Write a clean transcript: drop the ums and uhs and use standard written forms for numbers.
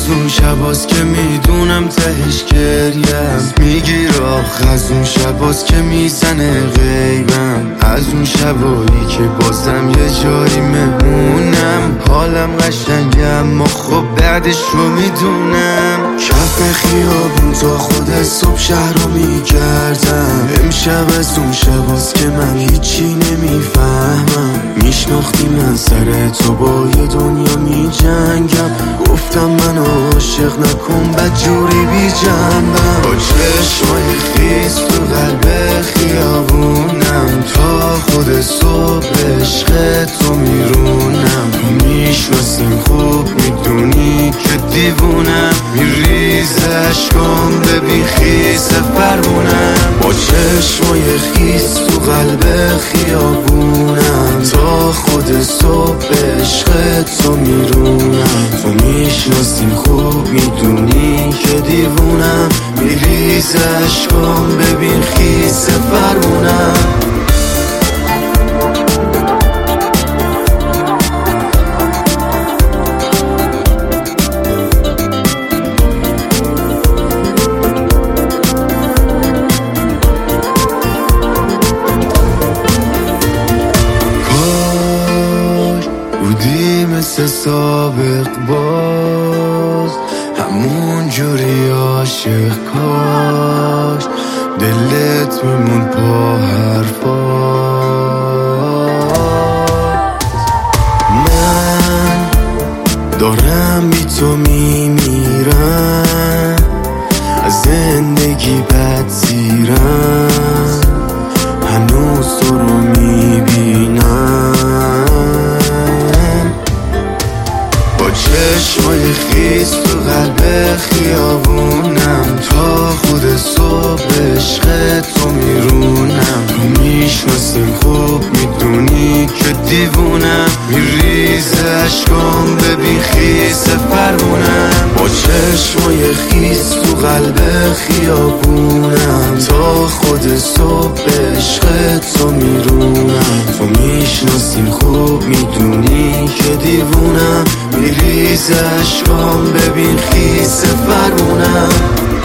اون شباست که میدونم تهش گریم میگیر آخ، از اون شباست که میزنه غیبم، از اون شبایی که بازم یه جایی مهمونم. حالم قشنگه اما خب بعدش رو میدونم. کف خیابون تا خود صبح شهر رو میگردم. امشب از اون شباست که من هیچی نمیفهمم. میشناختی من سر تو با یه دنیا میجنگم. گفتم منو عاشق نکن بدجوری بی جنبم. با چشمای خیس تو قلب خیابونم، تا خود صبح عشق تو میرونم. میشناسیم خوب میدونی که دیوونم، میریز عشقام ببین خیس فرمونم. با چشمای خیس تو قلب خیابونم، تا خود صبح عشق تو میرونم. تو میشناسیم خوب میدونی که دیوونم، میریز عشقام ببین خیس فرمونم. بودی مثل سابق باز، همون جوری عاشق کاش دلت میمون پا حرفات. من دارم بی تو میمیرم، از زندگی بد زیرم، هنوز تو رو میبینم. چشمای خیس تو قلب خیابونم، تا خود صبح عشق تو میرونم. تو میشناسیم خوب میدونی که دیوونم، میریز عشقام ببین خیس فرمونم. با چشمای خیس تو قلب خیابونم، تا خود صبح عشق تو میرونم. تو میشناسیم خوب میدونی که دیوونم، میریز عشقام ببین خیس فرمونم.